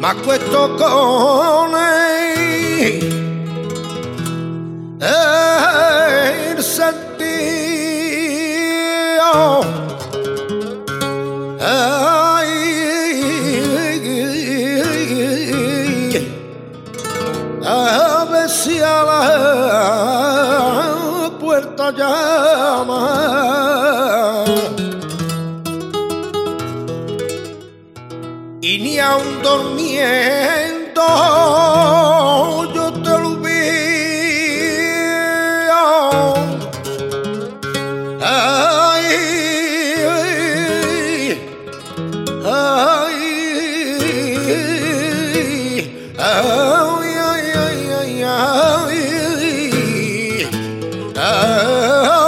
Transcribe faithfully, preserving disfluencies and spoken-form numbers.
m'acuesto con él, el sentido, ay, a ver si a la puerta llama. Y ni aun durmiendo yo te olvido. Ay, ay, ay, ay, ay, ay, ay, ay.